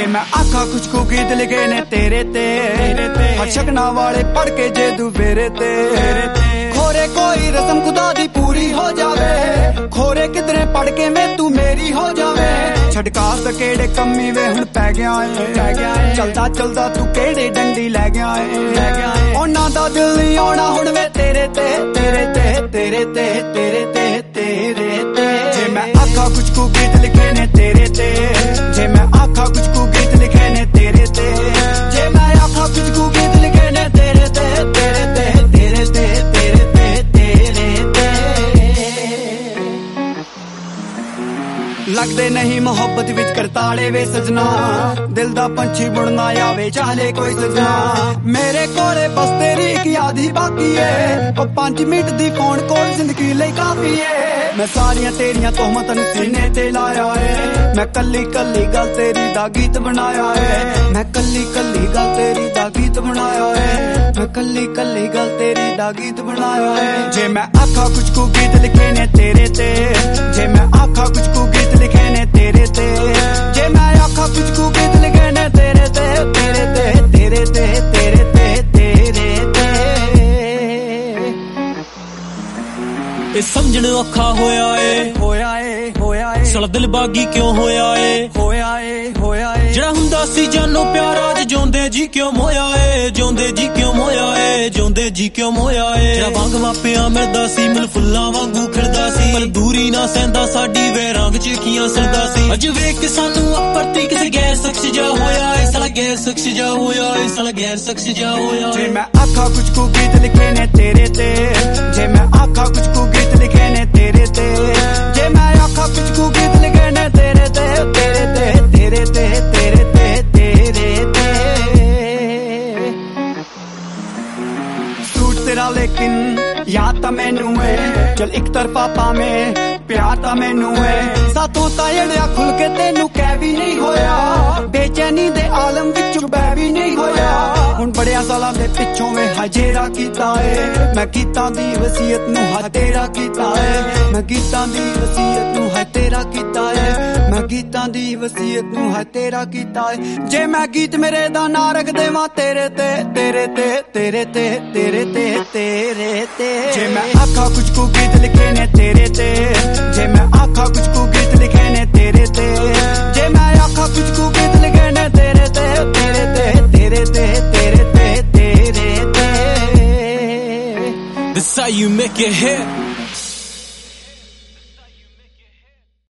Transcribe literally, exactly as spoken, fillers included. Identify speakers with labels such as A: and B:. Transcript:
A: मैं आखा कुछ को गीत लिखे ने तेरे ते हर शकना वाले पढ़ के जे तू फेरे ते खोरे कोई रस्म खुदा दी पूरी हो जावे खोरे किधरे पढ़ के मैं तू मेरी हो जावे छड़का सकेड़े कमी वे हुण पै गया है चलदा चलदा तू केड़े डंडी लै गया है ओना दा दिल नहीं आना हुण वे तेरे ते तेरे ते तेरे ते तेरे ते तेरे ते जे मैं आखा कुछ को गीत लिखे ने तेरे ते जे मैं आखा कुछ को गीत लिखे ने तेरे ते जे मैं आखा कुछ को गीत लिखे ने तेरे ते तेरे ते तेरे ते तेरे ते तेरे ते लगदे नहीं मोहब्बत विच करताड़े वे सजना दिल दा पंछी बुड़ना आवे चाहे कोई सजना मेरे कोले बस तेरी एक याद ही बाकी है ओ पांच मिनट दी फोन कॉल जिंदगी लई काफी है मैं सारियां तेरियां तोहमतां नूं सीने ते लाया है मैं कल्ली कल्ली गल तेरी दा गीत बनाया है मैं कल्ली कल्ली गल तेरी दा गीत बनाया है मैं कल्ली कल्ली गल तेरी दा गीत बनाया है जे मैं आखा कुछ को गीत लिखे ने तेरे ते जे मैं आखा कुछ को गीत लिखे ने तेरे ते जे मैं आखा कुछ को गीत लिखे ने तेरे ते तेरे ते तेरे ते तेरे ते तेरे ते
B: ते समझण औखा होया ए
A: होया ए होया ए
B: साला दिल बागी क्यों होया ए
A: होया ए होया ए
B: ਜਿਹੜਾ ਹੁੰਦਾ ਸੀ ਜਾਨੋਂ ਪਿਆਰਾ ਅੱਜ ਜਿਉਂਦੇ ਜੀ ਕਿਉਂ ਮੋਇਆ ਏ ਜਿਉਂਦੇ ਜੀ ਕਿਉਂ ਮੋਇਆ ਏ ਜਿਉਂਦੇ ਜੀ ਕਿਉਂ ਮੋਇਆ ਏ ਜਿਹੜਾ ਵਾਂਗ ਮਾਪਿਆਂ ਮਿਲਦਾ ਸੀ ਮਿਲ ਫੁੱਲਾਂ ਵਾਂਗੂ ਖਿੜਦਾ ਸੀ ਪਰ ਦੂਰੀ ਨਾ ਸਹਿੰਦਾ ਸਾਡੀ ਵੇ ਰੰਗ ਚ ਕੀਆਂ ਸਰਦਾ ਸੀ ਅੱਜ ਵੇਖ ਕੇ ਸਾਨੂੰ ਆਪਰਤੀ ਕਿਸੇ ਗੈਰ ਸ਼ਖਸ ਜਾ ਹੋਇਆ ਏ ਸਾਲਾ ਗੈਰ ਸ਼ਖਸ ਜਾ ਹੋਇਆ ਏ ਸਾਲਾ ਗੈਰ ਸ਼ਖਸ ਜਾ ਹੋਇਆ
A: ਜੇ ਮੈਂ ਆਖਾ ਕੁਝ ਕੋ ਗੀਤ ਲਿਖੇ ਨੇ ਤੇਰੇ ਤੇ ਜੇ ਮੈਂ ਆਖਾ ਕੁਝ ਕੋ ਗੀਤ ਲਿਖੇ ਨੇ ਤੇਰੇ ਤੇ ਜੇ ਮੈਂ ਆਖਾ ਕੁਝ ਕੋ ਗੀਤ ਲਿਖੇ ਨੇ ਤੇਰੇ ਤੇ ਤੇਰੇ ਤੇ ਤੇਰੇ ਤੇ ਤੇਰੇ ਤੇ ਤੇਰੇ ਤੇ सूट तेरा लेकिन याद ता मैनू है चल एक तरफा पावें प्यार ता मैनू है साथों तायड़िया खुल के तेनू कह भी नहीं होया बेचैनी दे आलम विच बह भी नहीं होया हुण बड़िया सालां दे पिछों वे हजेरा कीता है मैं गीतां दी वसीयत नू हा तेरा कीता है मैं गीतां दी वसीयत नू हा तेरा कीता है मैं गीतां दी वसीयत नू हा तेरा कीता है जे मैं गीत मेरे दा ना रख देवां तेरे ते तेरे ते तेरे ते तेरे ते तेरे ते जे मैं आखा कुछ को गीत लिखे ने तेरे ते जे मैं आखा कुछ को गीत लिखे ने तेरे ते जे मैं आखा कुछ को गीत लिखे ने तेरे ते तेरे ते तेरे ते तेरे ते तेरे ते
B: This how you make it hit